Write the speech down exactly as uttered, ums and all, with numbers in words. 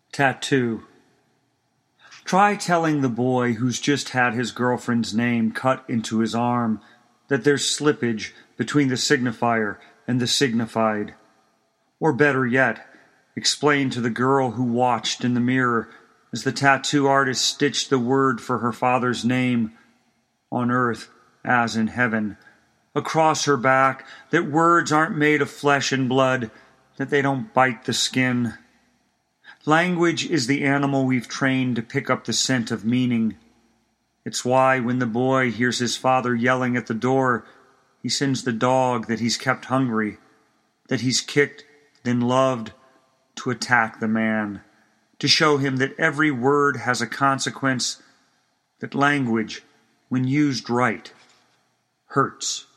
Tattoo. Try telling the boy who's just had his girlfriend's name cut into his arm that there's slippage between the signifier and the signified. Or better yet, explain to the girl who watched in the mirror as the tattoo artist stitched the word for her father's name, on earth as in heaven, across her back, that words aren't made of flesh and blood, that they don't bite the skin. Language is the animal we've trained to pick up the scent of meaning. It's why when the boy hears his father yelling at the door, he sends the dog that he's kept hungry, that he's kicked, then loved, to attack the man, to show him that every word has a consequence, that language, when used right, hurts.